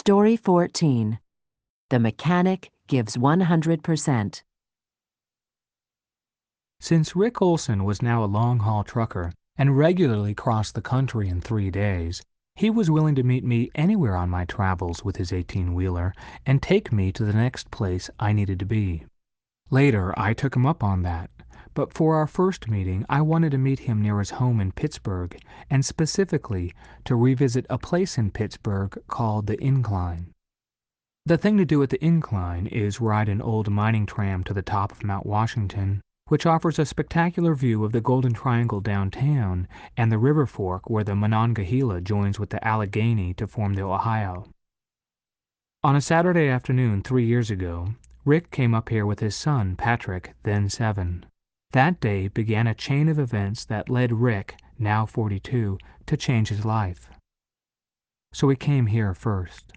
Story 14. The Mechanic Gives 100%. Since Rick Olson was now a long-haul trucker and regularly crossed the country in 3 days, he was willing to meet me anywhere on my travels with his 18-wheeler and take me to the next place I needed to be. Later, I took him up on that, but for our first meeting, I wanted to meet him near his home in Pittsburgh, and specifically to revisit a place in Pittsburgh called the Incline. The thing to do at the Incline is ride an old mining tram to the top of Mount Washington, which offers a spectacular view of the Golden Triangle downtown and the river fork where the Monongahela joins with the Allegheny to form the Ohio. On a Saturday afternoon 3 years ago, Rick came up here with his son, Patrick, then 7. That day began a chain of events that led Rick, now 42, to change his life. So he came here first.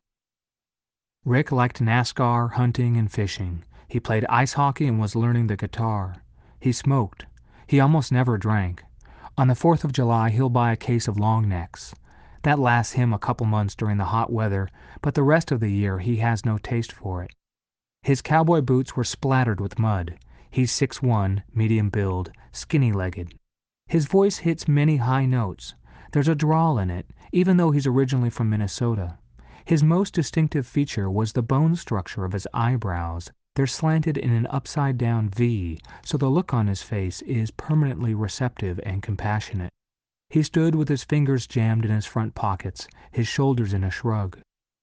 Rick liked NASCAR, hunting, and fishing. He played ice hockey and was learning the guitar. He smoked. He almost never drank. On the 4th of July, he'll buy a case of long necks. That lasts him a couple months during the hot weather, but the rest of the year he has no taste for it. His cowboy boots were splattered with mud. He's 6'1", medium build, skinny-legged. His voice hits many high notes. There's a drawl in it, even though he's originally from Minnesota. His most distinctive feature was the bone structure of his eyebrows. They're slanted in an upside-down V, so the look on his face is permanently receptive and compassionate. He stood with his fingers jammed in his front pockets, his shoulders in a shrug.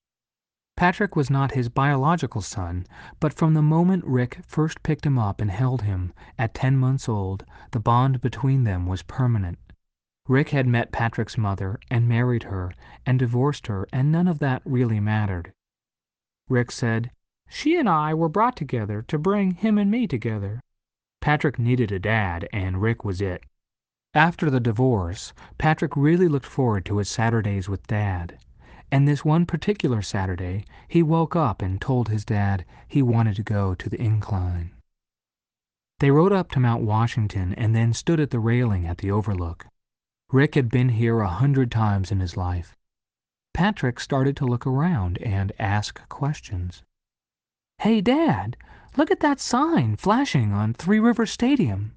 Patrick was not his biological son, but from the moment Rick first picked him up and held him, at 10 months old, the bond between them was permanent. Rick had met Patrick's mother and married her and divorced her, and none of that really mattered. Rick said, "She and I were brought together to bring him and me together." Patrick needed a dad, and Rick was it. After the divorce, Patrick really looked forward to his Saturdays with Dad. And this one particular Saturday, he woke up and told his dad he wanted to go to the Incline. They rode up to Mount Washington and then stood at the railing at the overlook. Rick had been here 100 times in his life. Patrick started to look around and ask questions. "Hey, Dad, look at that sign flashing on Three Rivers Stadium."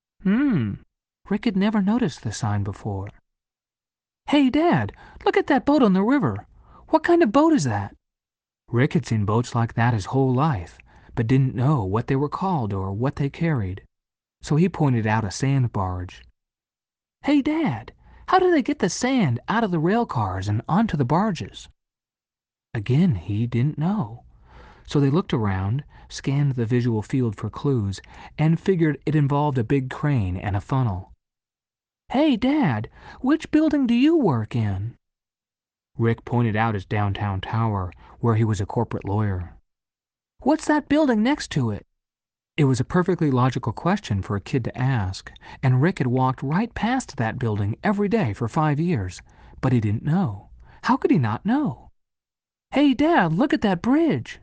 Rick had never noticed the sign before. "Hey, Dad, look at that boat on the river. What kind of boat is that?" Rick had seen boats like that his whole life, but didn't know what they were called or what they carried. So he pointed out a sand barge. "Hey, Dad, how do they get the sand out of the rail cars and onto the barges?" Again, he didn't know. So they looked around, scanned the visual field for clues, and figured it involved a big crane and a funnel. "Hey, Dad, which building do you work in?" Rick pointed out his downtown tower, where he was a corporate lawyer. "What's that building next to it?" It was a perfectly logical question for a kid to ask, and Rick had walked right past that building every day for 5 years, but he didn't know. How could he not know? "Hey, Dad, look at that bridge."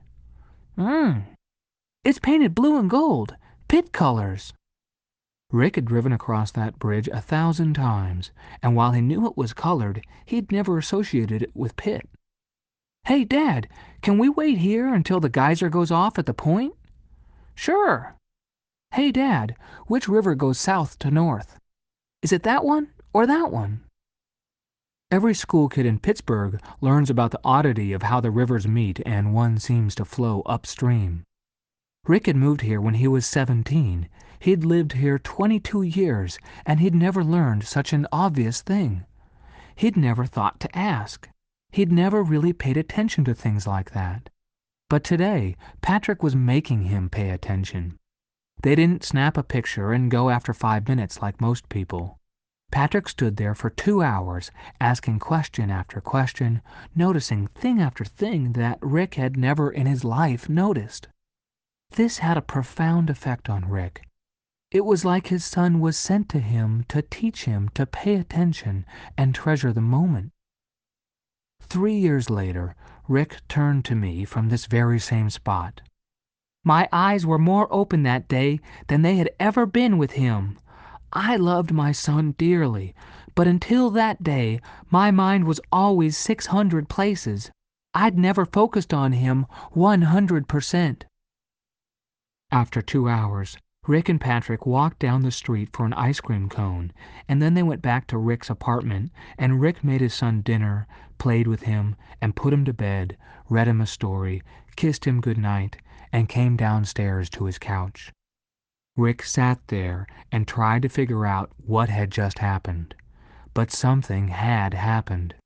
It's painted blue and gold, Pitt colors." Rick had driven across that bridge 1,000 times, and while he knew it was colored, he'd never associated it with Pitt. "Hey, Dad, can we wait here until the geyser goes off at the point?" "Sure." "Hey, Dad, which river goes south to north? Is it that one or that one?" Every school kid in Pittsburgh learns about the oddity of how the rivers meet, and one seems to flow upstream. Rick had moved here when he was 17. He'd lived here 22 years, and he'd never learned such an obvious thing. He'd never thought to ask. He'd never really paid attention to things like that. But today, Patrick was making him pay attention. They didn't snap a picture and go after 5 minutes like most people. Patrick stood there for 2 hours, asking question after question, noticing thing after thing that Rick had never in his life noticed. This had a profound effect on Rick. It was like his son was sent to him to teach him to pay attention and treasure the moment. 3 years later, Rick turned to me from this very same spot. "My eyes were more open that day than they had ever been with him. I loved my son dearly, but until that day, my mind was always 600 places. I'd never focused on him 100%. After 2 hours, Rick and Patrick walked down the street for an ice cream cone, and then they went back to Rick's apartment, and Rick made his son dinner, played with him, and put him to bed, read him a story, kissed him good night, and came downstairs to his couch. Rick sat there and tried to figure out what had just happened. But something had happened.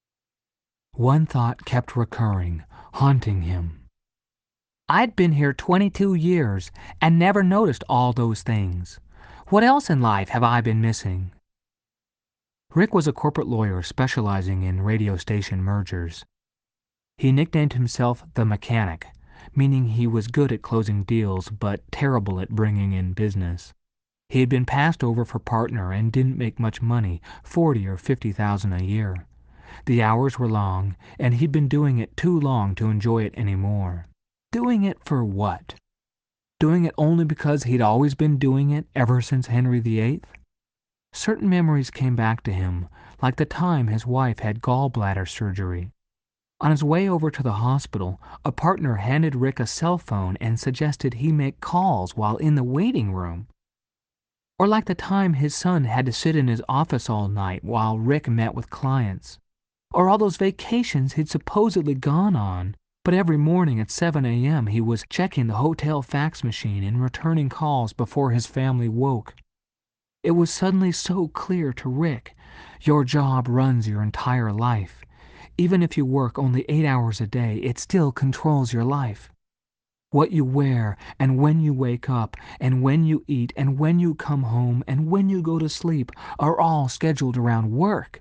One thought kept recurring, haunting him. I'd been here 22 years and never noticed all those things. What else in life have I been missing? Rick was a corporate lawyer specializing in radio station mergers. He nicknamed himself the Mechanic, meaning he was good at closing deals but terrible at bringing in business. He had been passed over for partner and didn't make much money, $40,000 or $50,000 a year. The hours were long, and he'd been doing it too long to enjoy it anymore. Doing it for what? Doing it only because he'd always been doing it ever since Henry VIII? Certain memories came back to him, like the time his wife had gallbladder surgery. On his way over to the hospital, a partner handed Rick a cell phone and suggested he make calls while in the waiting room. Or like the time his son had to sit in his office all night while Rick met with clients. Or all those vacations he'd supposedly gone on, but every morning at 7 a.m. he was checking the hotel fax machine and returning calls before his family woke. It was suddenly so clear to Rick. Your job runs your entire life. Even if you work only 8 hours a day, it still controls your life. What you wear, and when you wake up, and when you eat, and when you come home, and when you go to sleep are all scheduled around work.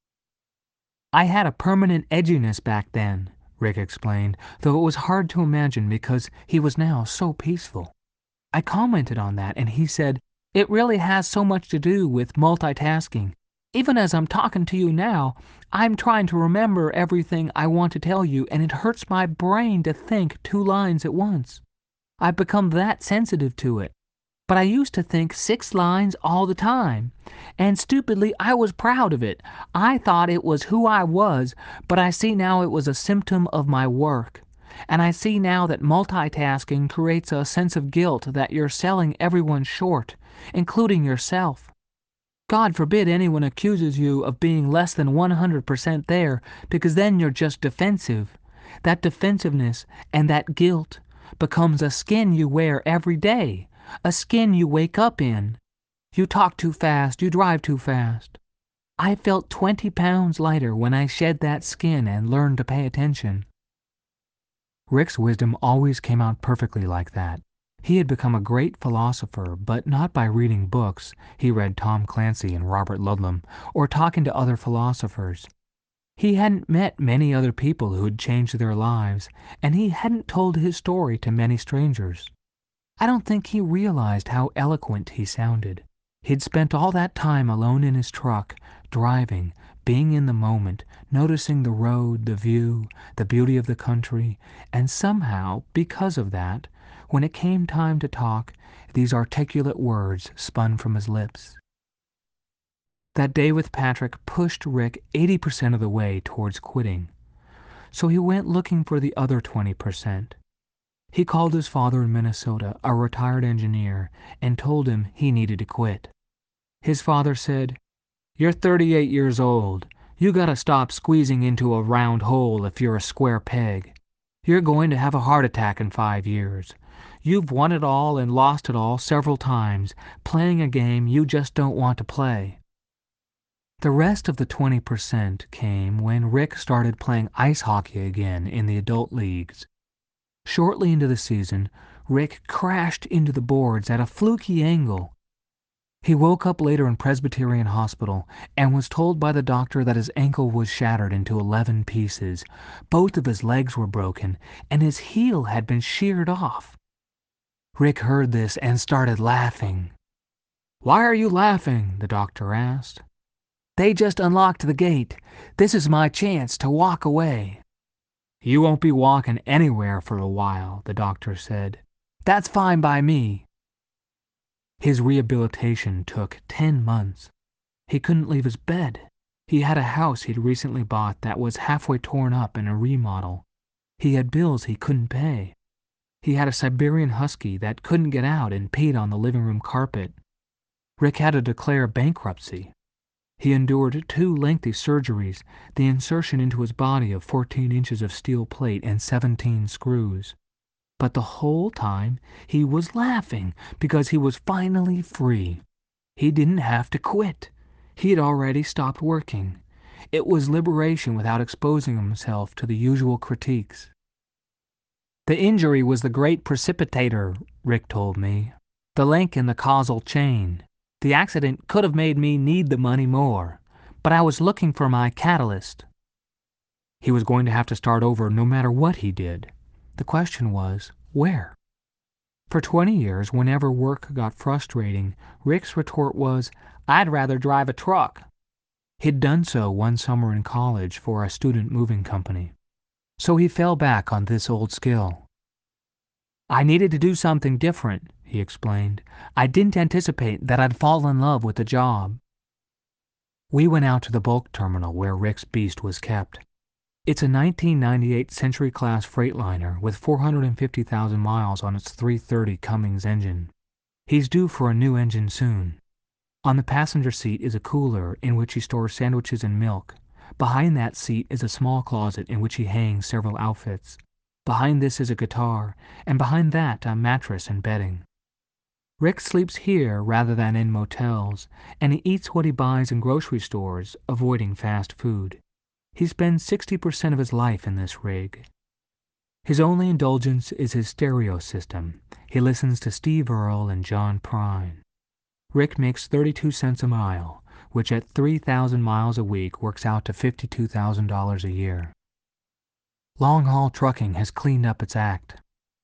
I had a permanent edginess back then, Rick explained, though it was hard to imagine because he was now so peaceful. I commented on that, and he said, "It really has so much to do with multitasking. Even as I'm talking to you now, I'm trying to remember everything I want to tell you, and it hurts my brain to think 2 lines at once. I've become that sensitive to it. But I used to think 6 lines all the time, and stupidly I was proud of it. I thought it was who I was, but I see now it was a symptom of my work. And I see now that multitasking creates a sense of guilt that you're selling everyone short, including yourself. God forbid anyone accuses you of being less than 100% there, because then you're just defensive. That defensiveness and that guilt becomes a skin you wear every day, a skin you wake up in. You talk too fast, you drive too fast. I felt 20 pounds lighter when I shed that skin and learned to pay attention." Rick's wisdom always came out perfectly like that. He had become a great philosopher, but not by reading books. He read Tom Clancy and Robert Ludlum, or talking to other philosophers. He hadn't met many other people who had changed their lives, and he hadn't told his story to many strangers. I don't think he realized how eloquent he sounded. He'd spent all that time alone in his truck, driving, being in the moment, noticing the road, the view, the beauty of the country, and somehow, because of that, when it came time to talk, these articulate words spun from his lips. That day with Patrick pushed Rick 80% of the way towards quitting. So he went looking for the other 20%. He called his father in Minnesota, a retired engineer, and told him he needed to quit. His father said, "You're 38 years old. You gotta stop squeezing into a round hole if you're a square peg. You're going to have a heart attack in 5 years. You've won it all and lost it all several times, playing a game you just don't want to play." The rest of the 20% came when Rick started playing ice hockey again in the adult leagues. Shortly into the season, Rick crashed into the boards at a fluky angle. He woke up later in Presbyterian Hospital and was told by the doctor that his ankle was shattered into 11 pieces, both of his legs were broken, and his heel had been sheared off. Rick heard this and started laughing. "Why are you laughing?" the doctor asked. "They just unlocked the gate. This is my chance to walk away." "You won't be walking anywhere for a while," the doctor said. "That's fine by me." His rehabilitation took 10 months. He couldn't leave his bed. He had a house he'd recently bought that was halfway torn up in a remodel. He had bills he couldn't pay. He had a Siberian husky that couldn't get out and peed on the living room carpet. Rick had to declare bankruptcy. He endured 2 lengthy surgeries, the insertion into his body of 14 inches of steel plate and 17 screws. But the whole time he was laughing because he was finally free. He didn't have to quit. He had already stopped working. It was liberation without exposing himself to the usual critiques. The injury was the great precipitator, Rick told me. The link in the causal chain. The accident could have made me need the money more, but I was looking for my catalyst. He was going to have to start over no matter what he did. The question was, where? For 20 years, whenever work got frustrating, Rick's retort was, "I'd rather drive a truck." He'd done so one summer in college for a student moving company. So he fell back on this old skill. "I needed to do something different," he explained. "I didn't anticipate that I'd fall in love with the job." We went out to the bulk terminal where Rick's beast was kept. It's a 1998 Century-class Freightliner with 450,000 miles on its 330 Cummins engine. He's due for a new engine soon. On the passenger seat is a cooler in which he stores sandwiches and milk. Behind that seat is a small closet in which he hangs several outfits. Behind this is a guitar, and behind that a mattress and bedding. Rick sleeps here rather than in motels, and he eats what he buys in grocery stores, avoiding fast food. He spends 60% of his life in this rig. His only indulgence is his stereo system. He listens to Steve Earle and John Prine. Rick makes 32 cents a mile, which at 3,000 miles a week works out to $52,000 a year. Long-haul trucking has cleaned up its act.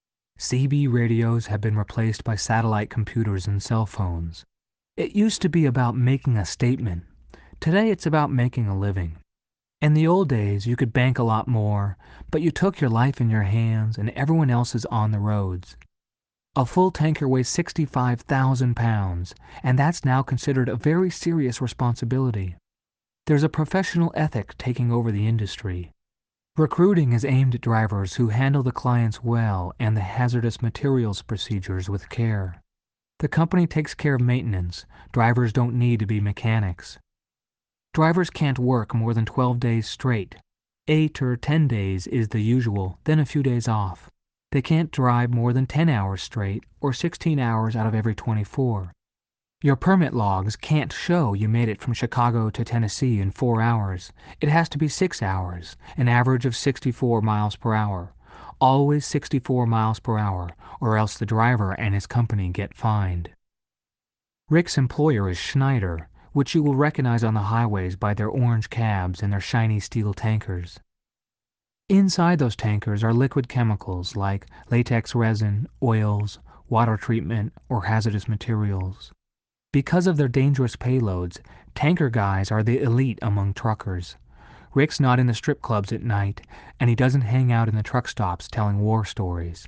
CB radios have been replaced by satellite computers and cell phones. It used to be about making a statement. Today it's about making a living. In the old days, you could bank a lot more, but you took your life in your hands and everyone else's on the roads. A full tanker weighs 65,000 pounds, and that's now considered a very serious responsibility. There's a professional ethic taking over the industry. Recruiting is aimed at drivers who handle the clients well and the hazardous materials procedures with care. The company takes care of maintenance. Drivers don't need to be mechanics. Drivers can't work more than 12 days straight. 8 or 10 days is the usual, then a few days off. They can't drive more than 10 hours straight, or 16 hours out of every 24. Your permit logs can't show you made it from Chicago to Tennessee in 4 hours. It has to be 6 hours, an average of 64 miles per hour. Always 64 miles per hour, or else the driver and his company get fined. Rick's employer is Schneider, which you will recognize on the highways by their orange cabs and their shiny steel tankers. Inside those tankers are liquid chemicals like latex resin, oils, water treatment, or hazardous materials. Because of their dangerous payloads, tanker guys are the elite among truckers. Rick's not in the strip clubs at night, and he doesn't hang out in the truck stops telling war stories.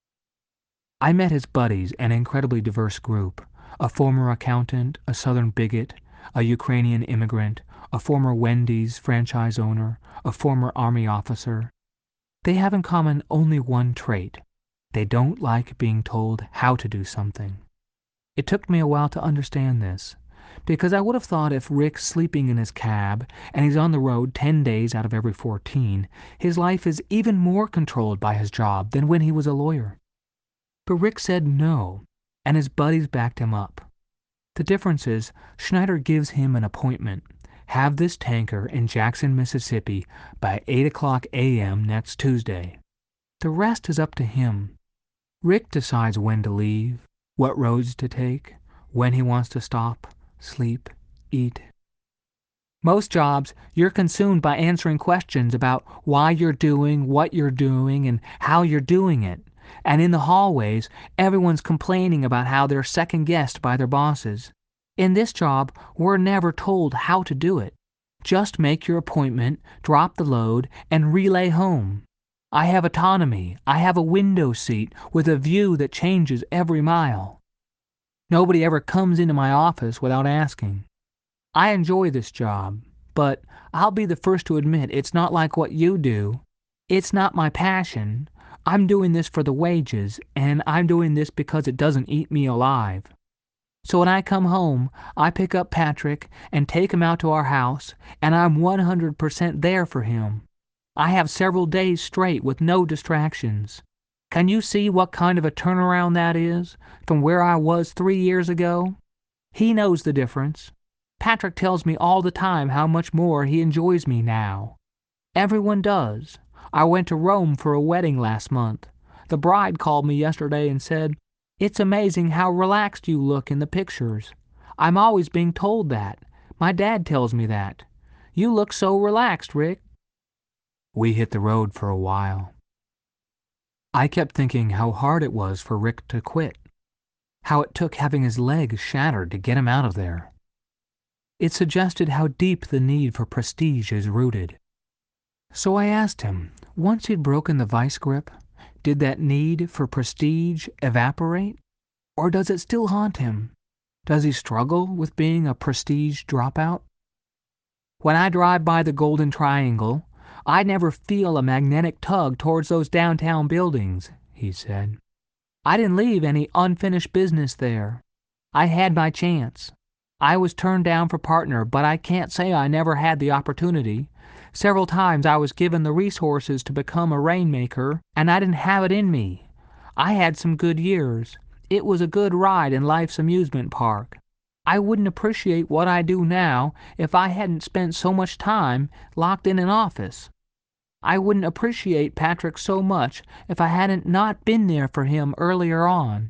I met his buddies, an incredibly diverse group, a former accountant, a Southern bigot, a Ukrainian immigrant, a former Wendy's franchise owner, a former Army officer. They have in common only one trait. They don't like being told how to do something. It took me a while to understand this, because I would have thought if Rick's sleeping in his cab and he's on the road 10 days out of every 14, his life is even more controlled by his job than when he was a lawyer. But Rick said no, and his buddies backed him up. The difference is, Schneider gives him an appointment. Have this tanker in Jackson, Mississippi by 8:00 a.m. next Tuesday. The rest is up to him. Rick decides when to leave, what roads to take, when he wants to stop, sleep, eat. Most jobs, you're consumed by answering questions about why you're doing what you're doing and how you're doing it. And in the hallways, everyone's complaining about how they're second-guessed by their bosses. In this job, we're never told how to do it. Just make your appointment, drop the load, and relay home. I have autonomy. I have a window seat with a view that changes every mile. Nobody ever comes into my office without asking. I enjoy this job. but I'll be the first to admit it's not like what you do. It's not my passion. I'm doing this for the wages, and I'm doing this because it doesn't eat me alive. So when I come home, I pick up Patrick and take him out to our house, and I'm 100% there for him. I have several days straight with no distractions. Can you see what kind of a turnaround that is from where I was 3 years ago? He knows the difference. Patrick tells me all the time how much more he enjoys me now. Everyone does. I went to Rome for a wedding last month. The bride called me yesterday and said, "It's amazing how relaxed you look in the pictures. I'm always being told that. My dad tells me that. You look so relaxed, Rick." We hit the road for a while. I kept thinking how hard it was for Rick to quit, how it took having his leg shattered to get him out of there. It suggested how deep the need for prestige is rooted. So I asked him, once he'd broken the vice grip, did that need for prestige evaporate? Or does it still haunt him? Does he struggle with being a prestige dropout? When I drive by the Golden Triangle, I never feel a magnetic tug towards those downtown buildings, he said. I didn't leave any unfinished business there. I had my chance. I was turned down for partner, but I can't say I never had the opportunity. Several times I was given the resources to become a rainmaker, and I didn't have it in me. I had some good years. It was a good ride in life's amusement park. I wouldn't appreciate what I do now if I hadn't spent so much time locked in an office. I wouldn't appreciate Patrick so much if I hadn't not been there for him earlier on.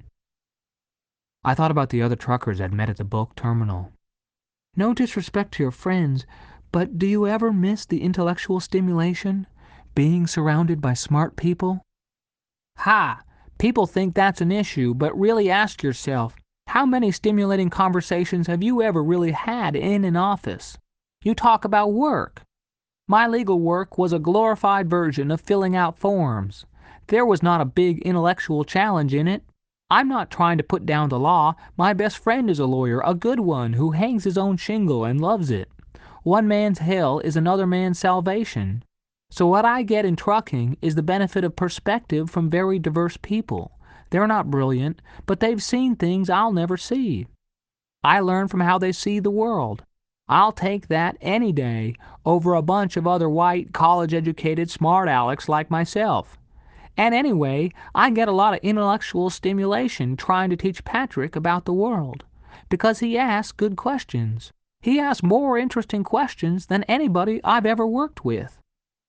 I thought about the other truckers I'd met at the bulk terminal. No disrespect to your friends, but do you ever miss the intellectual stimulation? Being surrounded by smart people? Ha! People think that's an issue, but really ask yourself, how many stimulating conversations have you ever really had in an office? You talk about work. My legal work was a glorified version of filling out forms. There was not a big intellectual challenge in it. I'm not trying to put down the law. My best friend is a lawyer, a good one, who hangs his own shingle and loves it. One man's hell is another man's salvation. So what I get in trucking is the benefit of perspective from very diverse people. They're not brilliant, but they've seen things I'll never see. I learn from how they see the world. I'll take that any day over a bunch of other white, college-educated smart alecks like myself. And anyway, I get a lot of intellectual stimulation trying to teach Patrick about the world, because he asks good questions. He asks more interesting questions than anybody I've ever worked with.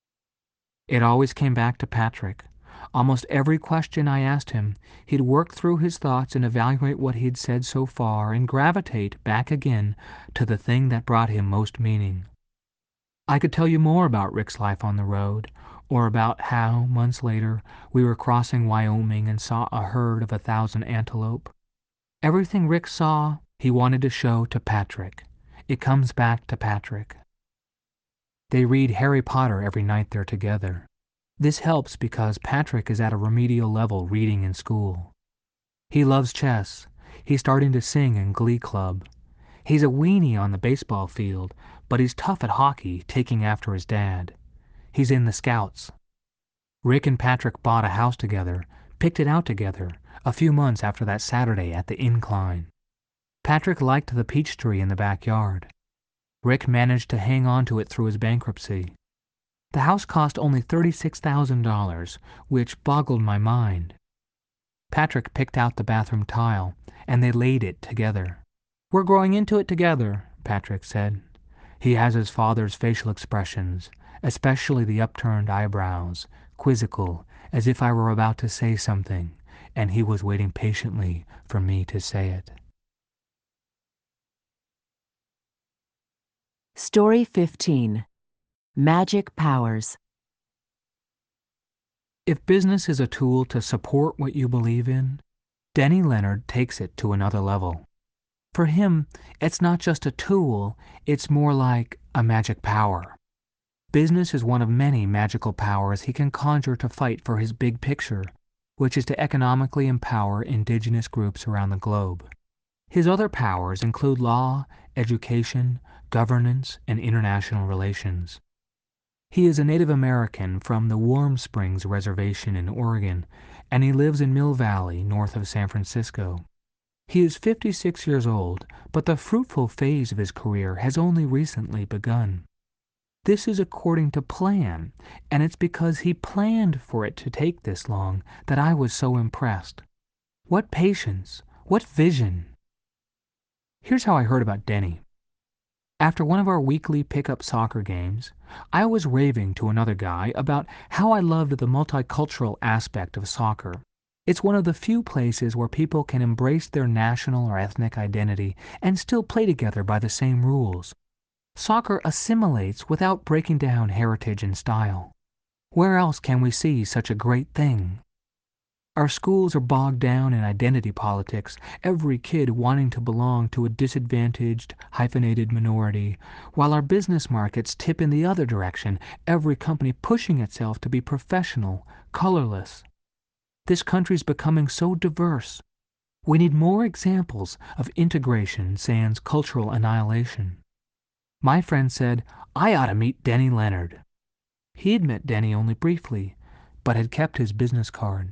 It always came back to Patrick. Almost every question I asked him, he'd work through his thoughts and evaluate what he'd said so far and gravitate back again to the thing that brought him most meaning. I could tell you more about Rick's life on the road, or about how, months later, we were crossing Wyoming and saw a herd of 1,000 antelope. Everything Rick saw, he wanted to show to Patrick. It comes back to Patrick. They read Harry Potter every night they're together. This helps because Patrick is at a remedial level reading in school. He loves chess. He's starting to sing in Glee Club. He's a weenie on the baseball field, but he's tough at hockey, taking after his dad. He's in the Scouts. Rick and Patrick bought a house together, picked it out together, a few months after that Saturday at the Incline. Patrick liked the peach tree in the backyard. Rick managed to hang on to it through his bankruptcy. The house cost only $36,000, which boggled my mind. Patrick picked out the bathroom tile, and they laid it together. "We're growing into it together," Patrick said. He has his father's facial expressions, especially the upturned eyebrows, quizzical, as if I were about to say something, and he was waiting patiently for me to say it. Story 15. Magic Powers. If business is a tool to support what you believe in, Denny Leonard takes it to another level. For him, it's not just a tool, it's more like a magic power. Business is one of many magical powers he can conjure to fight for his big picture, which is to economically empower indigenous groups around the globe. His other powers include law, education, governance, and international relations. He is a Native American from the Warm Springs Reservation in Oregon, and he lives in Mill Valley, north of San Francisco. He is 56 years old, but the fruitful phase of his career has only recently begun. This is according to plan, and it's because he planned for it to take this long that I was so impressed. What patience! What vision! Here's how I heard about Denny. After one of our weekly pickup soccer games, I was raving to another guy about how I loved the multicultural aspect of soccer. It's one of the few places where people can embrace their national or ethnic identity and still play together by the same rules. Soccer assimilates without breaking down heritage and style. Where else can we see such a great thing? Our schools are bogged down in identity politics, every kid wanting to belong to a disadvantaged, hyphenated minority, while our business markets tip in the other direction, every company pushing itself to be professional, colorless. This country's becoming so diverse. We need more examples of integration sans cultural annihilation. My friend said, I ought to meet Denny Leonard. He had met Denny only briefly, but had kept his business card.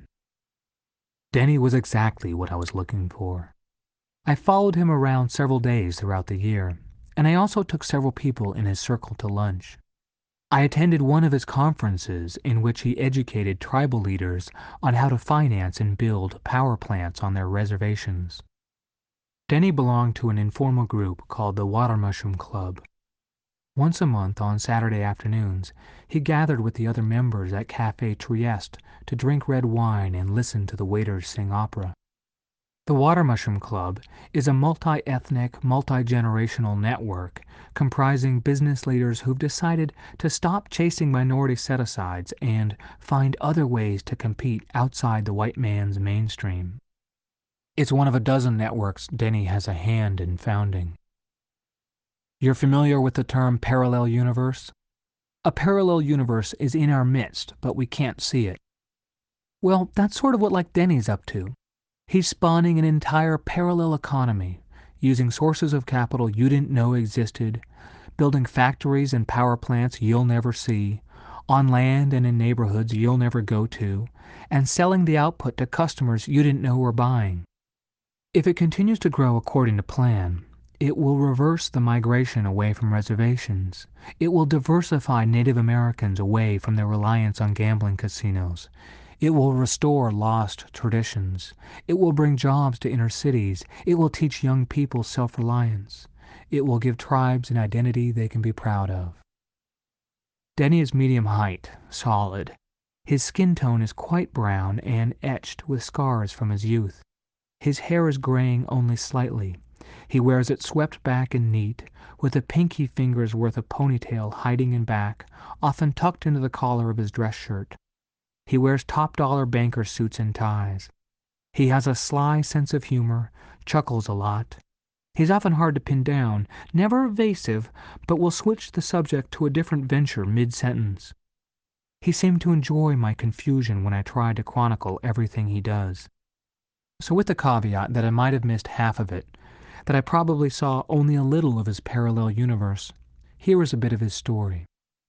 Denny was exactly what I was looking for. I followed him around several days throughout the year, and I also took several people in his circle to lunch. I attended one of his conferences in which he educated tribal leaders on how to finance and build power plants on their reservations. Denny belonged to an informal group called the Water Mushroom Club. Once a month on Saturday afternoons, he gathered with the other members at Café Trieste to drink red wine and listen to the waiters sing opera. The Water Mushroom Club is a multi-ethnic, multi-generational network comprising business leaders who've decided to stop chasing minority set-asides and find other ways to compete outside the white man's mainstream. It's one of a dozen networks Denny has a hand in founding. You're familiar with the term parallel universe? A parallel universe is in our midst, but we can't see it. Well, that's sort of what like Denny's up to. He's spawning an entire parallel economy, using sources of capital you didn't know existed, building factories and power plants you'll never see, on land and in neighborhoods you'll never go to, and selling the output to customers you didn't know were buying. If it continues to grow according to plan, it will reverse the migration away from reservations. It will diversify Native Americans away from their reliance on gambling casinos. It will restore lost traditions. It will bring jobs to inner cities. It will teach young people self-reliance. It will give tribes an identity they can be proud of. Denny is medium height, solid. His skin tone is quite brown and etched with scars from his youth. His hair is graying only slightly. He wears it swept back and neat, with a pinky finger's worth of ponytail hiding in back, often tucked into the collar of his dress shirt. He wears top-dollar banker suits and ties. He has a sly sense of humor, chuckles a lot. He's often hard to pin down, never evasive, but will switch the subject to a different venture mid-sentence. He seemed to enjoy my confusion when I tried to chronicle everything he does. So with the caveat that I might have missed half of it, that I probably saw only a little of his parallel universe, here is a bit of his story.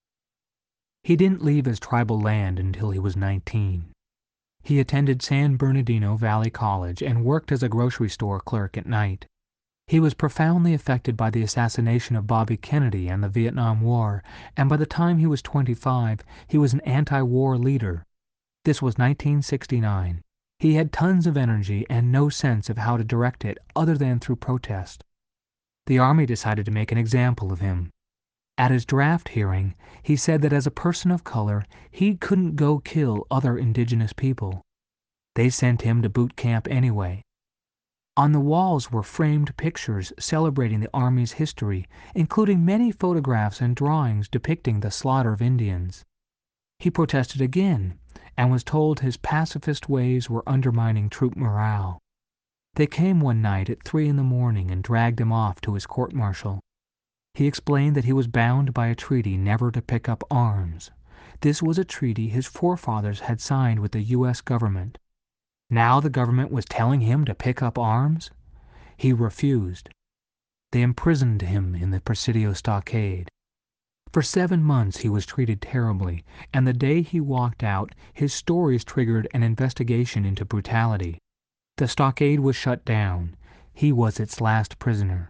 He didn't leave his tribal land until he was 19. He attended San Bernardino Valley College and worked as a grocery store clerk at night. He was profoundly affected by the assassination of Bobby Kennedy and the Vietnam War, and by the time he was 25, he was an anti-war leader. This was 1969. He had tons of energy and no sense of how to direct it other than through protest. The Army decided to make an example of him. At his draft hearing, he said that as a person of color, he couldn't go kill other indigenous people. They sent him to boot camp anyway. On the walls were framed pictures celebrating the Army's history, including many photographs and drawings depicting the slaughter of Indians. He protested again, and was told his pacifist ways were undermining troop morale. They came one night at 3 in the morning and dragged him off to his court-martial. He explained that he was bound by a treaty never to pick up arms. This was a treaty his forefathers had signed with the U.S. government. Now the government was telling him to pick up arms? He refused. They imprisoned him in the Presidio stockade. For 7 months he was treated terribly, and the day he walked out, his stories triggered an investigation into brutality. The stockade was shut down. He was its last prisoner.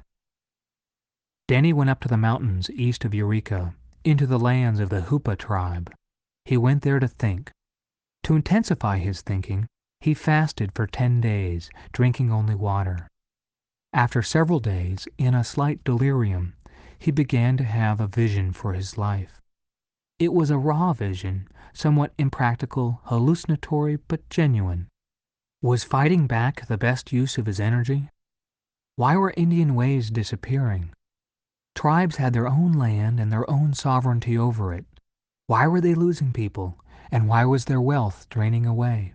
Denny went up to the mountains east of Eureka, into the lands of the Hupa tribe. He went there to think. To intensify his thinking, he fasted for 10 days, drinking only water. After several days, in a slight delirium, he began to have a vision for his life. It was a raw vision, somewhat impractical, hallucinatory, but genuine. Was fighting back the best use of his energy? Why were Indian ways disappearing? Tribes had their own land and their own sovereignty over it. Why were they losing people, and why was their wealth draining away?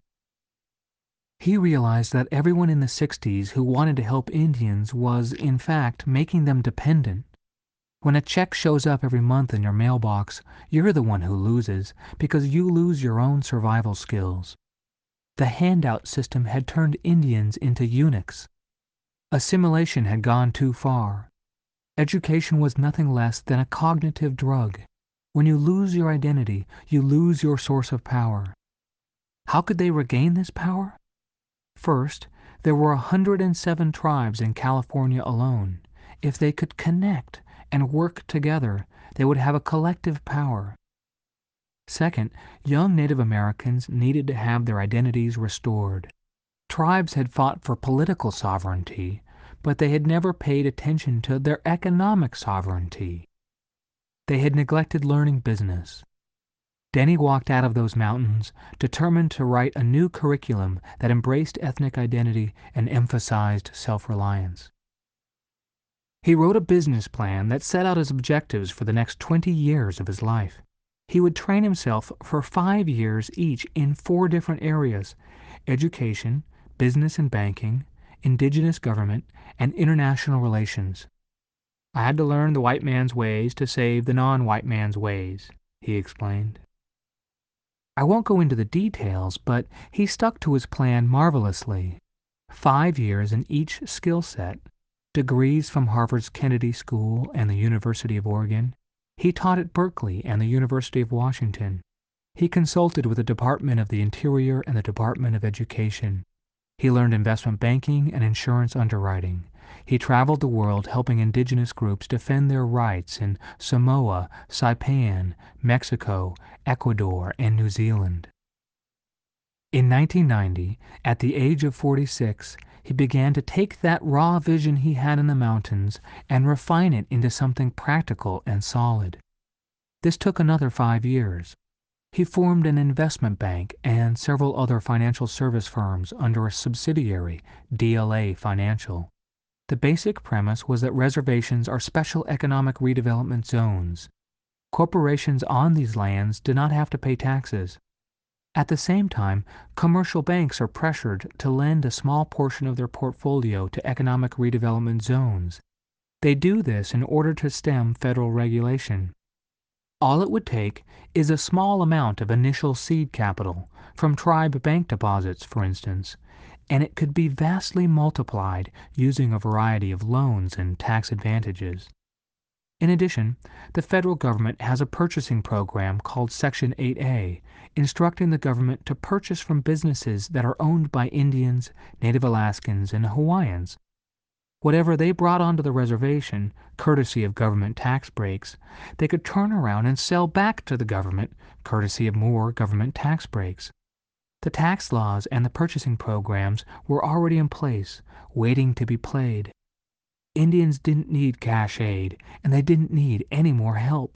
He realized that everyone in the 60s who wanted to help Indians was, in fact, making them dependent. When a check shows up every month in your mailbox, you're the one who loses because you lose your own survival skills. The handout system had turned Indians into eunuchs. Assimilation had gone too far. Education was nothing less than a cognitive drug. When you lose your identity, you lose your source of power. How could they regain this power? First, there were 107 tribes in California alone. If they could connect and work together, they would have a collective power. Second, young Native Americans needed to have their identities restored. Tribes had fought for political sovereignty, but they had never paid attention to their economic sovereignty. They had neglected learning business. Denny walked out of those mountains, determined to write a new curriculum that embraced ethnic identity and emphasized self-reliance. He wrote a business plan that set out his objectives for the next 20 years of his life. He would train himself for 5 years each in 4 different areas: education, business and banking, indigenous government, and international relations. I had to learn the white man's ways to save the non-white man's ways, he explained. I won't go into the details, but he stuck to his plan marvelously. 5 years in each skill set. Degrees from Harvard's Kennedy School and the University of Oregon. He taught at Berkeley and the University of Washington. He consulted with the Department of the Interior and the Department of Education. He learned investment banking and insurance underwriting. He traveled the world helping indigenous groups defend their rights in Samoa, Saipan, Mexico, Ecuador, and New Zealand. In 1990, at the age of 46, he began to take that raw vision he had in the mountains and refine it into something practical and solid. This took another 5 years. He formed an investment bank and several other financial service firms under a subsidiary, DLA Financial. The basic premise was that reservations are special economic redevelopment zones. Corporations on these lands do not have to pay taxes. At the same time, commercial banks are pressured to lend a small portion of their portfolio to economic redevelopment zones. They do this in order to stem federal regulation. All it would take is a small amount of initial seed capital, from tribe bank deposits, for instance, and it could be vastly multiplied using a variety of loans and tax advantages. In addition, the federal government has a purchasing program called Section 8A, instructing the government to purchase from businesses that are owned by Indians, Native Alaskans, and Hawaiians. Whatever they brought onto the reservation, courtesy of government tax breaks, they could turn around and sell back to the government, courtesy of more government tax breaks. The tax laws and the purchasing programs were already in place, waiting to be played. Indians didn't need cash aid, and they didn't need any more help.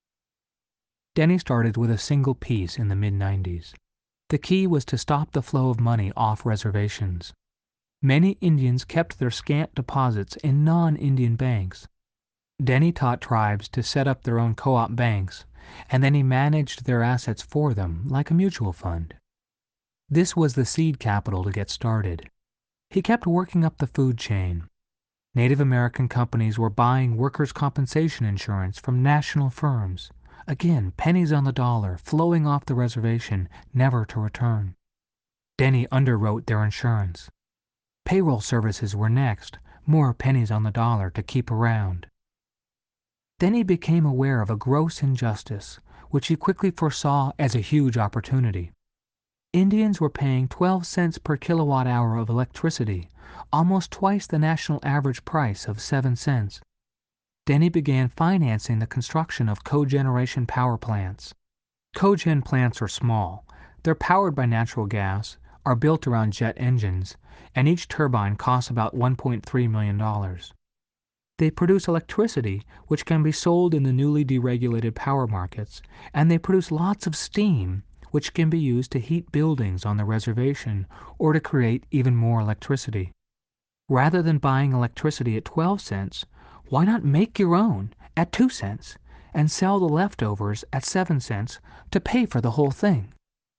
Denny started with a single piece in the mid-90s. The key was to stop the flow of money off reservations. Many Indians kept their scant deposits in non-Indian banks. Denny taught tribes to set up their own co-op banks, and then he managed their assets for them like a mutual fund. This was the seed capital to get started. He kept working up the food chain. Native American companies were buying workers' compensation insurance from national firms. Again, pennies on the dollar, flowing off the reservation, never to return. Denny underwrote their insurance. Payroll services were next, more pennies on the dollar to keep around. Then he became aware of a gross injustice, which he quickly foresaw as a huge opportunity. Indians were paying 12 cents per kilowatt hour of electricity, almost twice the national average price of 7 cents. Denny began financing the construction of cogeneration power plants. Cogen plants are small. They're powered by natural gas, are built around jet engines, and each turbine costs about $1.3 million. They produce electricity, which can be sold in the newly deregulated power markets, and they produce lots of steam, which can be used to heat buildings on the reservation or to create even more electricity. Rather than buying electricity at 12 cents, why not make your own at 2 cents and sell the leftovers at 7 cents to pay for the whole thing?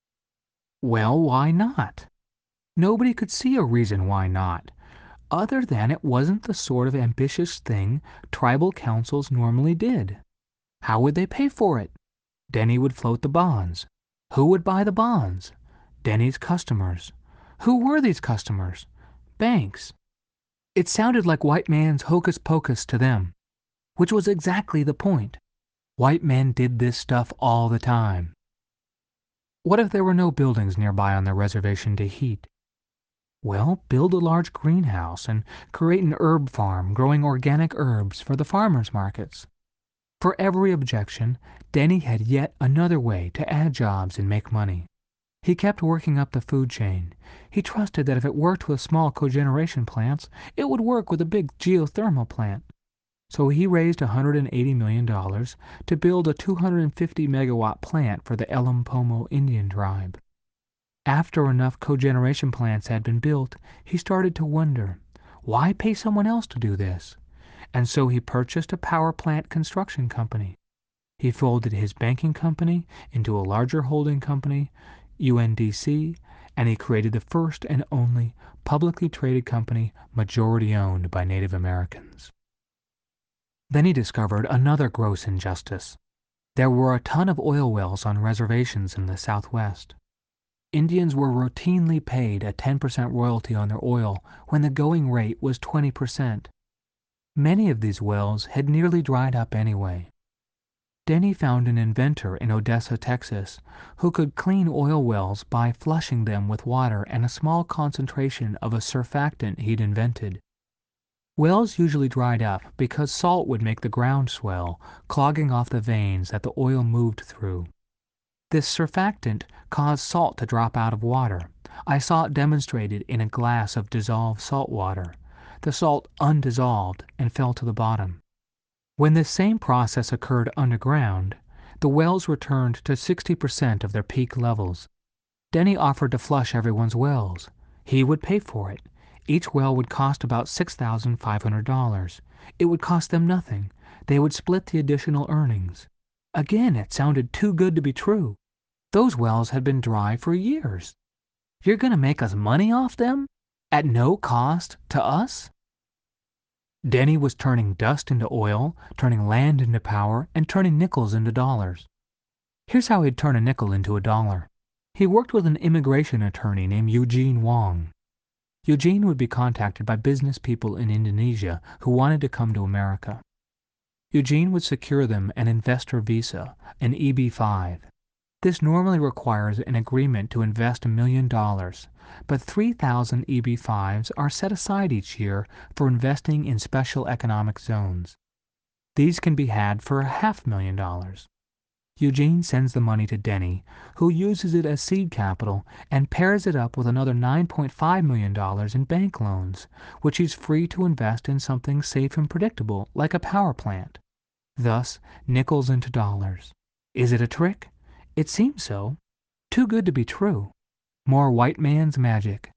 Well, why not? Nobody could see a reason why not, other than it wasn't the sort of ambitious thing tribal councils normally did. How would they pay for it? Denny would float the bonds. Who would buy the bonds? Denny's customers. Who were these customers? Banks. It sounded like white man's hocus pocus to them, which was exactly the point. White men did this stuff all the time. What if there were no buildings nearby on their reservation to heat? Well, build a large greenhouse and create an herb farm growing organic herbs for the farmers' markets. For every objection, Denny had yet another way to add jobs and make money. He kept working up the food chain. He trusted that if it worked with small cogeneration plants, it would work with a big geothermal plant. So he raised $180 million to build a 250 megawatt plant for the Elam Pomo Indian tribe. After enough cogeneration plants had been built, he started to wonder, why pay someone else to do this? And so he purchased a power plant construction company. He folded his banking company into a larger holding company, UNDC, and he created the first and only publicly traded company majority owned by Native Americans. Then he discovered another gross injustice. There were a ton of oil wells on reservations in the Southwest. Indians were routinely paid a 10% royalty on their oil when the going rate was 20%. Many of these wells had nearly dried up anyway. Denny found an inventor in Odessa, Texas, who could clean oil wells by flushing them with water and a small concentration of a surfactant he'd invented. Wells usually dried up because salt would make the ground swell, clogging off the veins that the oil moved through. This surfactant caused salt to drop out of water. I saw it demonstrated in a glass of dissolved salt water. The salt undissolved and fell to the bottom. When this same process occurred underground, the wells returned to 60% of their peak levels. Denny offered to flush everyone's wells. He would pay for it. Each well would cost about $6,500. It would cost them nothing. They would split the additional earnings. Again, it sounded too good to be true. Those wells had been dry for years. You're going to make us money off them? At no cost to us? Denny was turning dust into oil, turning land into power, and turning nickels into dollars. Here's how he'd turn a nickel into a dollar. He worked with an immigration attorney named Eugene Wong. Eugene would be contacted by business people in Indonesia who wanted to come to America. Eugene would secure them an investor visa, an EB-5. This normally requires an agreement to invest $1 million, but 3,000 EB-5s are set aside each year for investing in special economic zones. These can be had for $500,000. Eugene sends the money to Denny, who uses it as seed capital and pairs it up with another $9.5 million in bank loans, which he's free to invest in something safe and predictable like a power plant. Thus, nickels into dollars. Is it a trick? It seems so. Too good to be true. More white man's magic.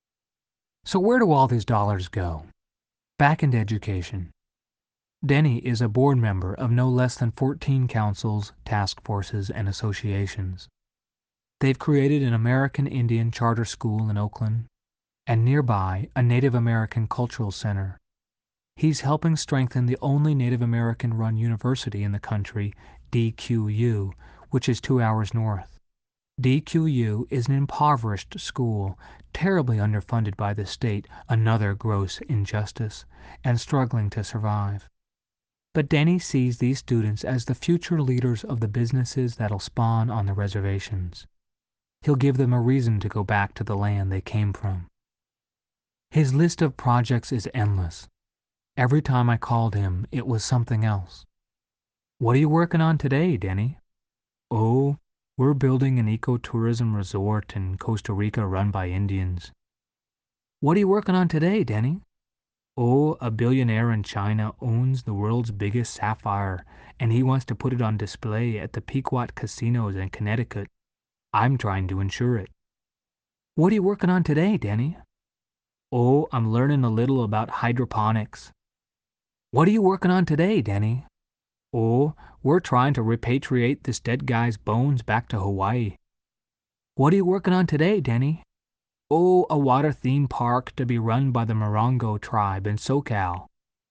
So where do all these dollars go? Back into education. Denny is a board member of no less than 14 councils, task forces, and associations. They've created an American Indian charter school in Oakland, and nearby a Native American cultural center. He's helping strengthen the only Native American-run university in the country, DQU, which is 2 hours north. DQU is an impoverished school, terribly underfunded by the state, another gross injustice, and struggling to survive. But Denny sees these students as the future leaders of the businesses that'll spawn on the reservations. He'll give them a reason to go back to the land they came from. His list of projects is endless. Every time I called him, it was something else. "What are you working on today, Denny?" "Oh, we're building an ecotourism resort in Costa Rica run by Indians." "What are you working on today, Denny?" "Oh, a billionaire in China owns the world's biggest sapphire, and he wants to put it on display at the Pequot casinos in Connecticut. I'm trying to insure it." "What are you working on today, Denny?" "Oh, I'm learning a little about hydroponics." "What are you working on today, Denny?" "Oh, we're trying to repatriate this dead guy's bones back to Hawaii." "What are you working on today, Denny?" "Oh, a water theme park to be run by the Morongo tribe in SoCal."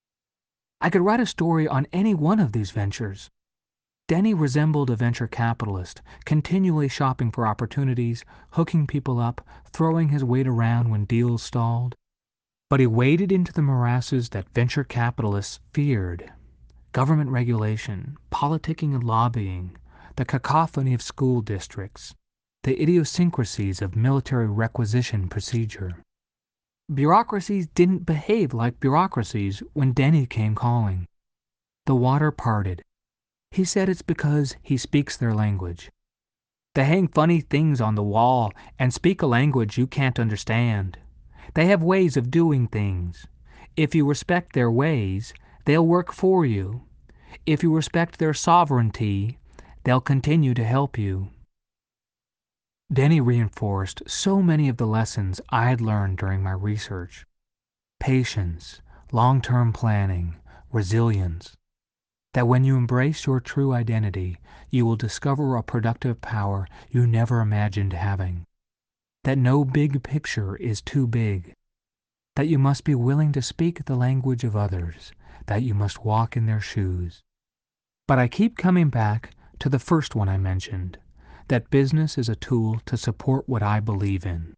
I could write a story on any one of these ventures. Denny resembled a venture capitalist, continually shopping for opportunities, hooking people up, throwing his weight around when deals stalled. But he waded into the morasses that venture capitalists feared: government regulation, politicking and lobbying, the cacophony of school districts, the idiosyncrasies of military requisition procedure. Bureaucracies didn't behave like bureaucracies when Denny came calling. The water parted. He said it's because he speaks their language. "They hang funny things on the wall and speak a language you can't understand. They have ways of doing things. If you respect their ways, they'll work for you. If you respect their sovereignty, they'll continue to help you." Denny reinforced so many of the lessons I had learned during my research: patience, long-term planning, resilience. That when you embrace your true identity, you will discover a productive power you never imagined having. That no big picture is too big. That you must be willing to speak the language of others. That you must walk in their shoes. But I keep coming back to the first one I mentioned, that business is a tool to support what I believe in.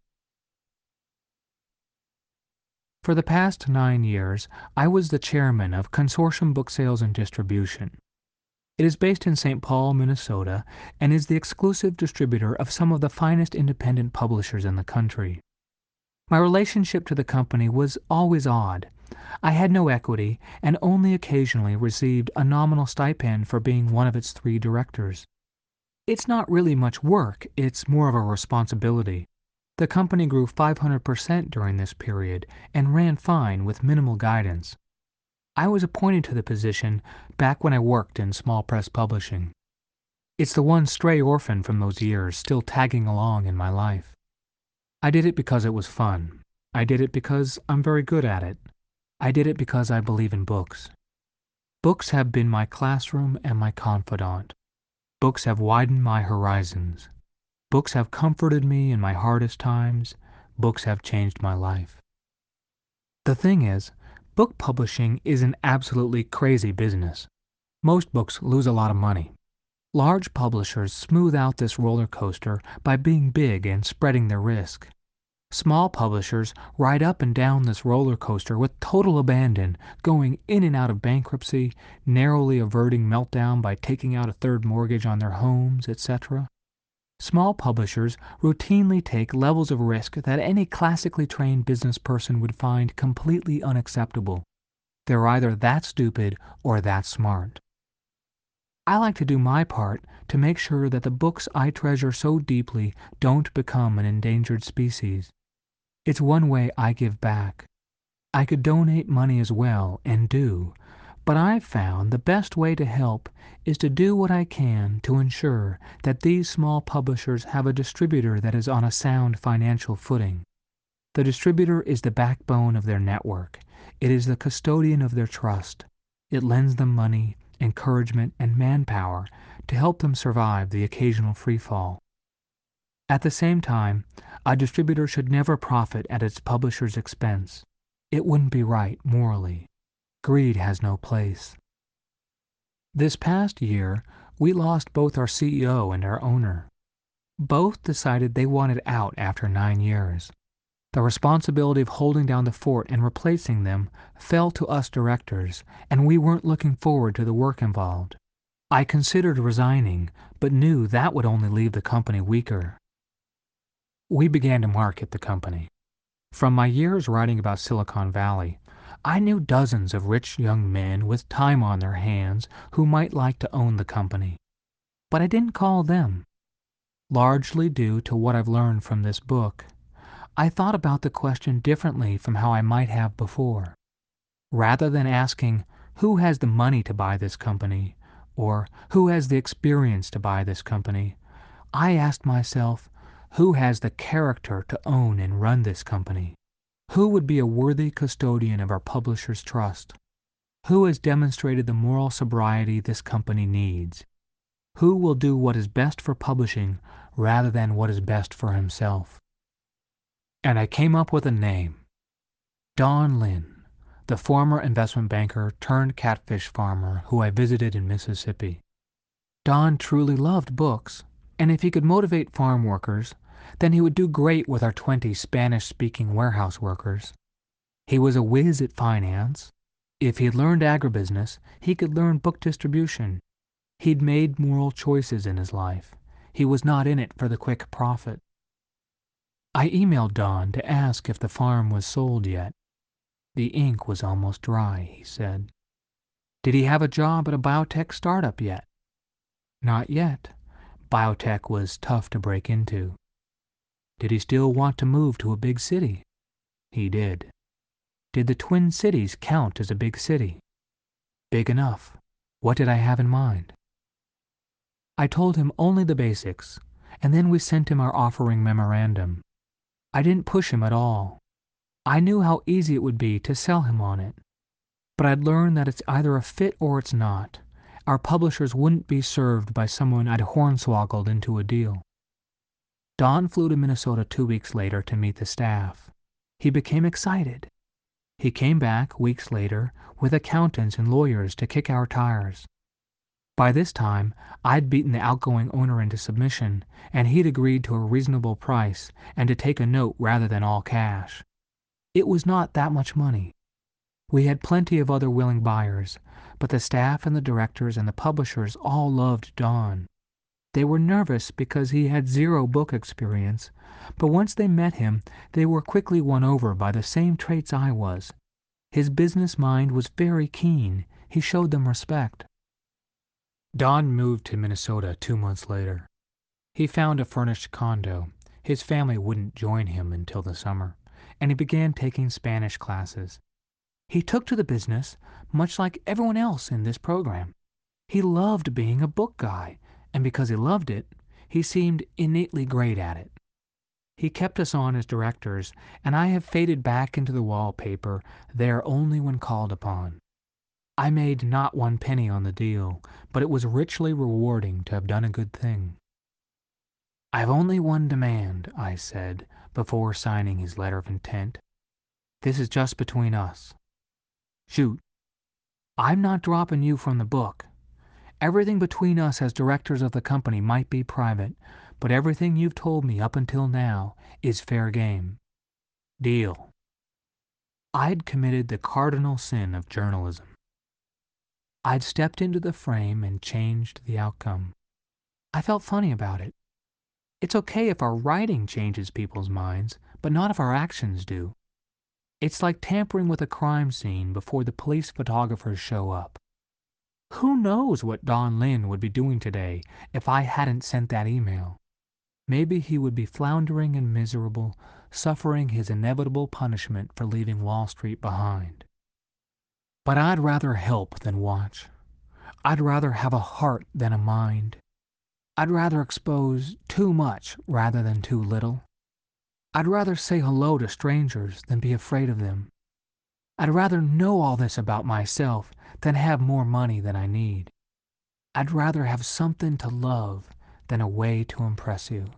For the past 9 years, I was the chairman of Consortium Book Sales and Distribution. It is based in St. Paul, Minnesota, and is the exclusive distributor of some of the finest independent publishers in the country. My relationship to the company was always odd. I had no equity and only occasionally received a nominal stipend for being one of its 3 directors. It's not really much work, it's more of a responsibility. The company grew 500% during this period and ran fine with minimal guidance. I was appointed to the position back when I worked in small press publishing. It's the one stray orphan from those years still tagging along in my life. I did it because it was fun. I did it because I'm very good at it. I did it because I believe in books. Books have been my classroom and my confidant. Books have widened my horizons. Books have comforted me in my hardest times. Books have changed my life. The thing is, book publishing is an absolutely crazy business. Most books lose a lot of money. Large publishers smooth out this roller coaster by being big and spreading their risk. Small publishers ride up and down this roller coaster with total abandon, going in and out of bankruptcy, narrowly averting meltdown by taking out a third mortgage on their homes, etc. Small publishers routinely take levels of risk that any classically trained business person would find completely unacceptable. They're either that stupid or that smart. I like to do my part to make sure that the books I treasure so deeply don't become an endangered species. It's one way I give back. I could donate money as well, and do, but I've found the best way to help is to do what I can to ensure that these small publishers have a distributor that is on a sound financial footing. The distributor is the backbone of their network. It is the custodian of their trust. It lends them money, encouragement, and manpower to help them survive the occasional freefall. At the same time, a distributor should never profit at its publisher's expense. It wouldn't be right morally. Greed has no place. This past year, we lost both our CEO and our owner. Both decided they wanted out after 9 years. The responsibility of holding down the fort and replacing them fell to us directors, and we weren't looking forward to the work involved. I considered resigning, but knew that would only leave the company weaker. We began to market the company. From my years writing about Silicon Valley, I knew dozens of rich young men with time on their hands who might like to own the company. But I didn't call them. Largely due to what I've learned from this book, I thought about the question differently from how I might have before. Rather than asking, who has the money to buy this company, or who has the experience to buy this company, I asked myself, who has the character to own and run this company? Who would be a worthy custodian of our publisher's trust? Who has demonstrated the moral sobriety this company needs? Who will do what is best for publishing rather than what is best for himself? And I came up with a name. Don Lin, the former investment banker turned catfish farmer who I visited in Mississippi. Don truly loved books, and if he could motivate farm workers, then he would do great with our 20 Spanish-speaking warehouse workers. He was a whiz at finance. If he had learned agribusiness, he could learn book distribution. He'd made moral choices in his life. He was not in it for the quick profit. I emailed Don to ask if the farm was sold yet. The ink was almost dry, he said. Did he have a job at a biotech startup yet? Not yet. Biotech was tough to break into. Did he still want to move to a big city? He did. Did the Twin Cities count as a big city? Big enough. What did I have in mind? I told him only the basics, and then we sent him our offering memorandum. I didn't push him at all. I knew how easy it would be to sell him on it. But I'd learned that it's either a fit or it's not. Our publishers wouldn't be served by someone I'd hornswoggled into a deal. Don flew to Minnesota 2 weeks later to meet the staff. He became excited. He came back weeks later with accountants and lawyers to kick our tires. By this time, I'd beaten the outgoing owner into submission, and he'd agreed to a reasonable price and to take a note rather than all cash. It was not that much money. We had plenty of other willing buyers, but the staff and the directors and the publishers all loved Don. They were nervous because he had 0 book experience, but once they met him, they were quickly won over by the same traits I was. His business mind was very keen. He showed them respect. Don moved to Minnesota 2 months later. He found a furnished condo. His family wouldn't join him until the summer, and he began taking Spanish classes. He took to the business much like everyone else in this program. He loved being a book guy, and because he loved it, he seemed innately great at it. He kept us on as directors, and I have faded back into the wallpaper there only when called upon. I made not 1 penny on the deal, but it was richly rewarding to have done a good thing. I've only one demand, I said, before signing his letter of intent. This is just between us. Shoot. I'm not dropping you from the book. Everything between us as directors of the company might be private, but everything you've told me up until now is fair game. Deal. I'd committed the cardinal sin of journalism. I'd stepped into the frame and changed the outcome. I felt funny about it. It's okay if our writing changes people's minds, but not if our actions do. It's like tampering with a crime scene before the police photographers show up. Who knows what Don Lin would be doing today if I hadn't sent that email? Maybe he would be floundering and miserable, suffering his inevitable punishment for leaving Wall Street behind. But I'd rather help than watch. I'd rather have a heart than a mind. I'd rather expose too much rather than too little. I'd rather say hello to strangers than be afraid of them. I'd rather know all this about myself than have more money than I need. I'd rather have something to love than a way to impress you.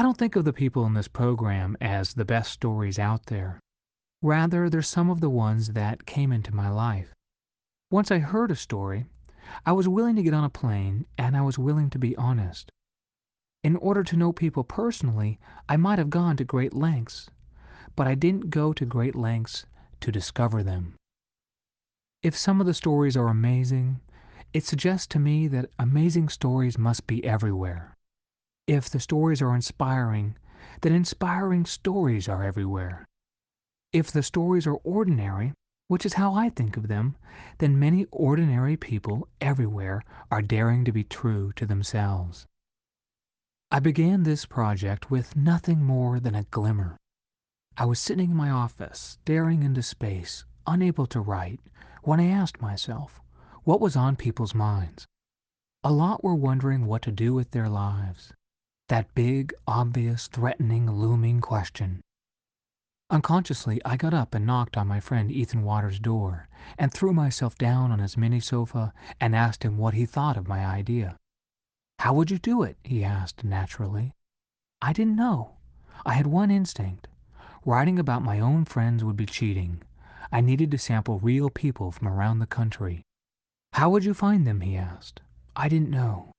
I don't think of the people in this program as the best stories out there. Rather, they're some of the ones that came into my life. Once I heard a story, I was willing to get on a plane and I was willing to be honest. In order to know people personally, I might have gone to great lengths, but I didn't go to great lengths to discover them. If some of the stories are amazing, it suggests to me that amazing stories must be everywhere. If the stories are inspiring, then inspiring stories are everywhere. If the stories are ordinary, which is how I think of them, then many ordinary people everywhere are daring to be true to themselves. I began this project with nothing more than a glimmer. I was sitting in my office, staring into space, unable to write, when I asked myself, what was on people's minds? A lot were wondering what to do with their lives. That big, obvious, threatening, looming question. Unconsciously, I got up and knocked on my friend Ethan Waters' door and threw myself down on his mini sofa and asked him what he thought of my idea. How would you do it? He asked naturally. I didn't know. I had one instinct. Writing about my own friends would be cheating. I needed to sample real people from around the country. How would you find them? He asked. I didn't know.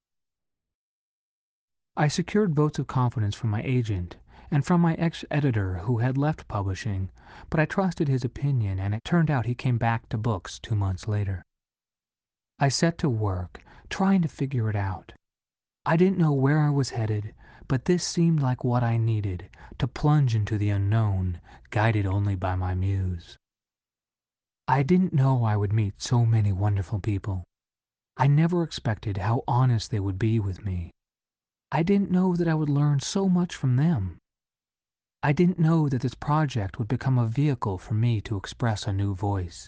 I secured votes of confidence from my agent and from my ex-editor who had left publishing, but I trusted his opinion and it turned out he came back to books 2 months later. I set to work, trying to figure it out. I didn't know where I was headed, but this seemed like what I needed, to plunge into the unknown, guided only by my muse. I didn't know I would meet so many wonderful people. I never expected how honest they would be with me. I didn't know that I would learn so much from them. I didn't know that this project would become a vehicle for me to express a new voice.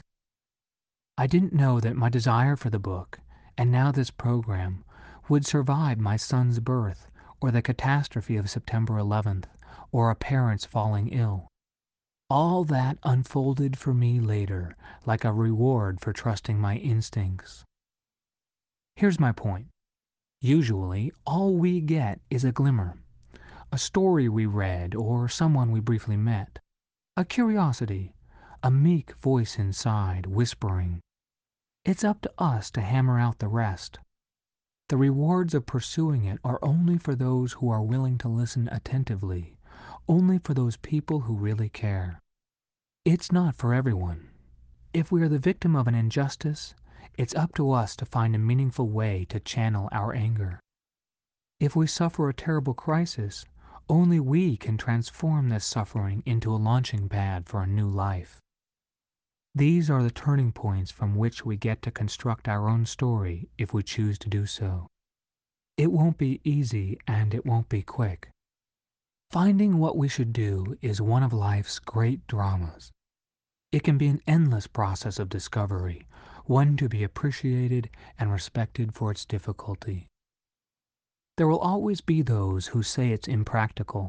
I didn't know that my desire for the book, and now this program, would survive my son's birth, or the catastrophe of September 11th, or a parent's falling ill. All that unfolded for me later, like a reward for trusting my instincts. Here's my point. Usually, all we get is a glimmer, a story we read or someone we briefly met, a curiosity, a meek voice inside whispering. It's up to us to hammer out the rest. The rewards of pursuing it are only for those who are willing to listen attentively, only for those people who really care. It's not for everyone. If we are the victim of an injustice, it's up to us to find a meaningful way to channel our anger. If we suffer a terrible crisis, only we can transform this suffering into a launching pad for a new life. These are the turning points from which we get to construct our own story if we choose to do so. It won't be easy and it won't be quick. Finding what we should do is one of life's great dramas. It can be an endless process of discovery, one to be appreciated and respected for its difficulty. There will always be those who say it's impractical.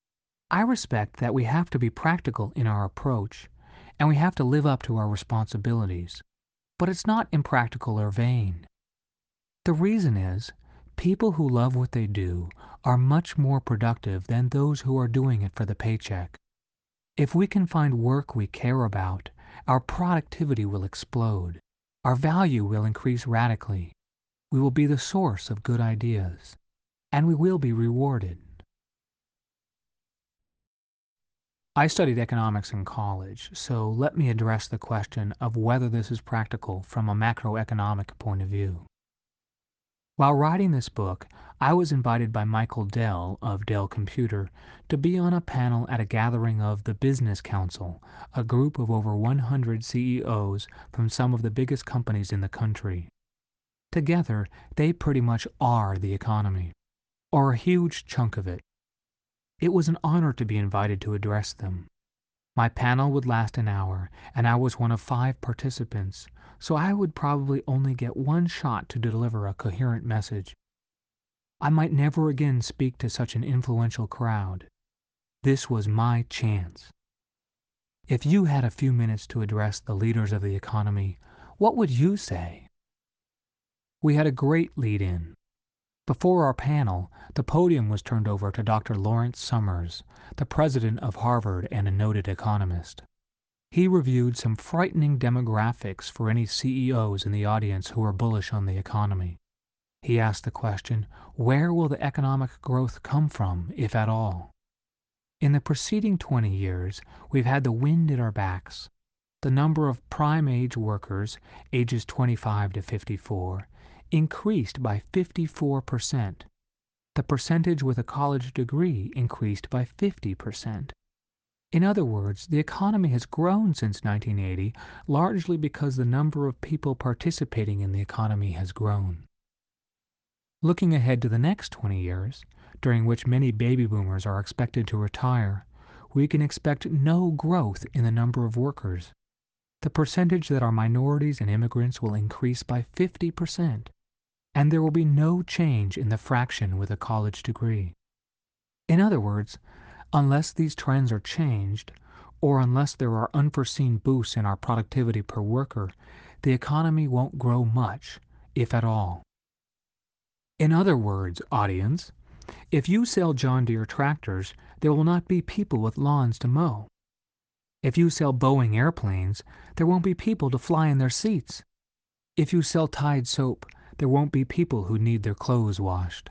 I respect that we have to be practical in our approach, and we have to live up to our responsibilities, but it's not impractical or vain. The reason is, people who love what they do are much more productive than those who are doing it for the paycheck. If we can find work we care about, our productivity will explode. Our value will increase radically. We will be the source of good ideas, and we will be rewarded. I studied economics in college, so let me address the question of whether this is practical from a macroeconomic point of view. While writing this book, I was invited by Michael Dell of Dell Computer to be on a panel at a gathering of the Business Council, a group of over 100 CEOs from some of the biggest companies in the country. Together, they pretty much are the economy, or a huge chunk of it. It was an honor to be invited to address them. My panel would last an hour, and I was one of 5 participants, so I would probably only get one shot to deliver a coherent message. I might never again speak to such an influential crowd. This was my chance. If you had a few minutes to address the leaders of the economy, what would you say? We had a great lead-in. Before our panel, the podium was turned over to Dr. Lawrence Summers, the president of Harvard and a noted economist. He reviewed some frightening demographics for any CEOs in the audience who were bullish on the economy. He asked the question, where will the economic growth come from, if at all? In the preceding 20 years, we've had the wind at our backs. The number of prime-age workers, ages 25 to 54, increased by 54%. The percentage with a college degree increased by 50%. In other words, the economy has grown since 1980, largely because the number of people participating in the economy has grown. Looking ahead to the next 20 years, during which many baby boomers are expected to retire, we can expect no growth in the number of workers. The percentage that are minorities and immigrants will increase by 50%, and there will be no change in the fraction with a college degree. In other words, unless these trends are changed, or unless there are unforeseen boosts in our productivity per worker, the economy won't grow much, if at all. In other words, audience, if you sell John Deere tractors, there will not be people with lawns to mow. If you sell Boeing airplanes, there won't be people to fly in their seats. If you sell Tide soap, there won't be people who need their clothes washed.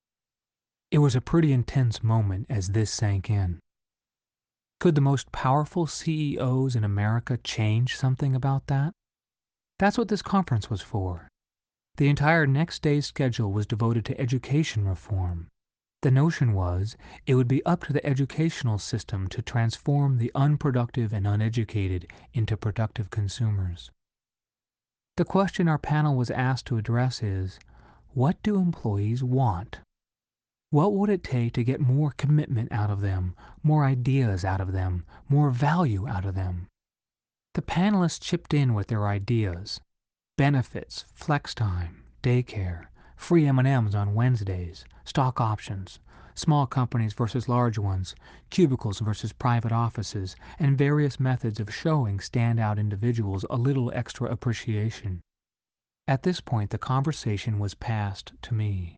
It was a pretty intense moment as this sank in. Could the most powerful CEOs in America change something about that? That's what this conference was for. The entire next day's schedule was devoted to education reform. The notion was it would be up to the educational system to transform the unproductive and uneducated into productive consumers. The question our panel was asked to address is, what do employees want? What would it take to get more commitment out of them, more ideas out of them, more value out of them? The panelists chipped in with their ideas. Benefits, flex time, daycare, free M&Ms on Wednesdays, stock options, small companies versus large ones, cubicles versus private offices, and various methods of showing standout individuals a little extra appreciation. At this point, the conversation was passed to me.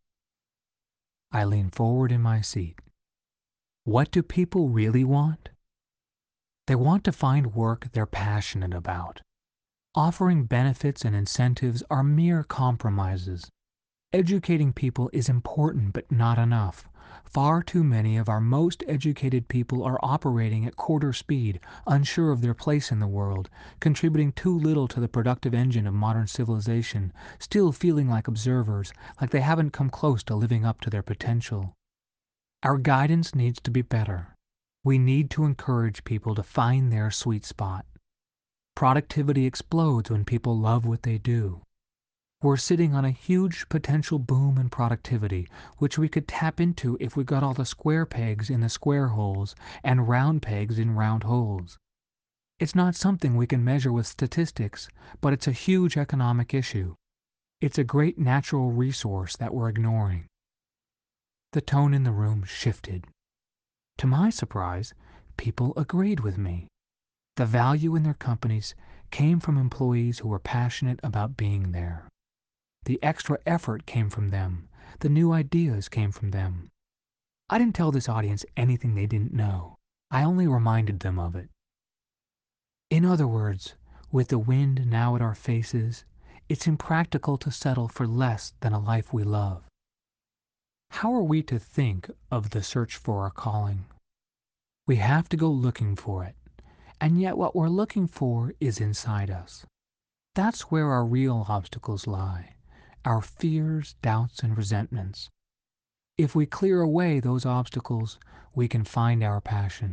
I leaned forward in my seat. What do people really want? They want to find work they're passionate about. Offering benefits and incentives are mere compromises. Educating people is important but not enough. Far too many of our most educated people are operating at quarter speed, unsure of their place in the world, contributing too little to the productive engine of modern civilization, still feeling like observers, like they haven't come close to living up to their potential. Our guidance needs to be better. We need to encourage people to find their sweet spot. Productivity explodes when people love what they do. We're sitting on a huge potential boom in productivity, which we could tap into if we got all the square pegs in the square holes and round pegs in round holes. It's not something we can measure with statistics, but it's a huge economic issue. It's a great natural resource that we're ignoring. The tone in the room shifted. To my surprise, people agreed with me. The value in their companies came from employees who were passionate about being there. The extra effort came from them. The new ideas came from them. I didn't tell this audience anything they didn't know. I only reminded them of it. In other words, with the wind now at our faces, it's impractical to settle for less than a life we love. How are we to think of the search for our calling? We have to go looking for it, and yet what we're looking for is inside us. That's where our real obstacles lie. Our fears, doubts, and resentments. If we clear away those obstacles, we can find our passion.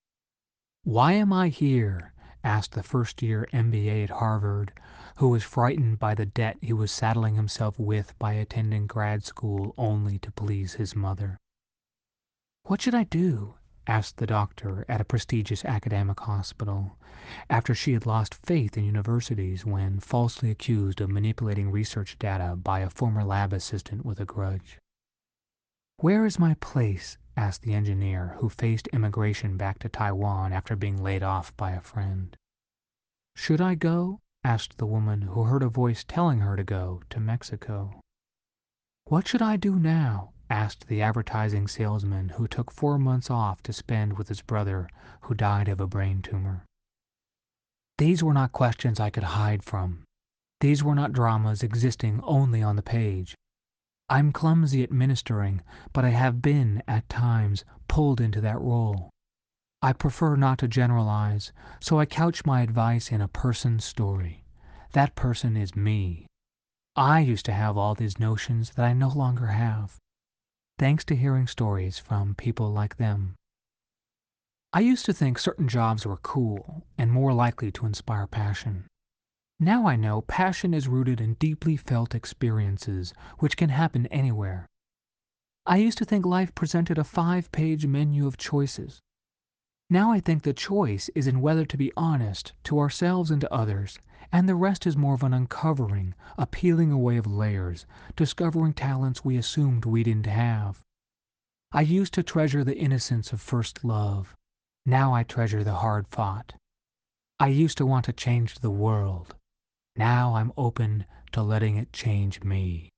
Why am I here? Asked the first-year MBA at Harvard, who was frightened by the debt he was saddling himself with by attending grad school only to please his mother. What should I do? Asked the doctor at a prestigious academic hospital, after she had lost faith in universities when falsely accused of manipulating research data by a former lab assistant with a grudge. Where is my place? Asked the engineer who faced immigration back to Taiwan after being laid off by a friend. Should I go? Asked the woman who heard a voice telling her to go to Mexico. "What should I do now?" asked the advertising salesman who took 4 months off to spend with his brother who died of a brain tumor. These were not questions I could hide from. These were not dramas existing only on the page. I'm clumsy at ministering, but I have been, at times, pulled into that role. I prefer not to generalize, so I couch my advice in a person's story. That person is me. I used to have all these notions that I no longer have, thanks to hearing stories from people like them. I used to think certain jobs were cool and more likely to inspire passion. Now I know passion is rooted in deeply felt experiences which can happen anywhere. I used to think life presented a 5-page menu of choices. Now I think the choice is in whether to be honest to ourselves and to others, and the rest is more of an uncovering, a peeling away of layers, discovering talents we assumed we didn't have. I used to treasure the innocence of first love. Now I treasure the hard fought. I used to want to change the world. Now I'm open to letting it change me.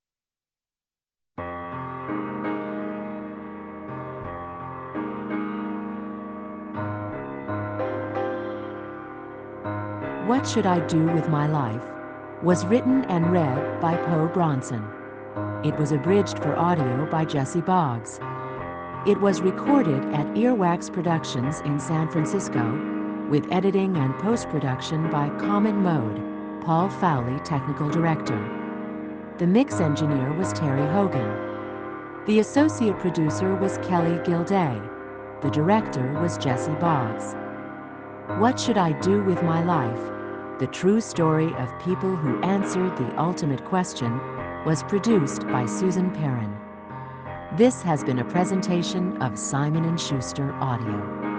What Should I Do with My Life was written and read by Poe Bronson. It was abridged for audio by Jesse Boggs. It was recorded at Earwax Productions in San Francisco with editing and post-production by Common Mode, Paul Fowley, Technical Director. The mix engineer was Terry Hogan. The associate producer was Kelly Gilday. The director was Jesse Boggs. What Should I Do with My Life? The true story of people who answered the ultimate question was produced by Susan Perrin. This has been a presentation of Simon & Schuster Audio.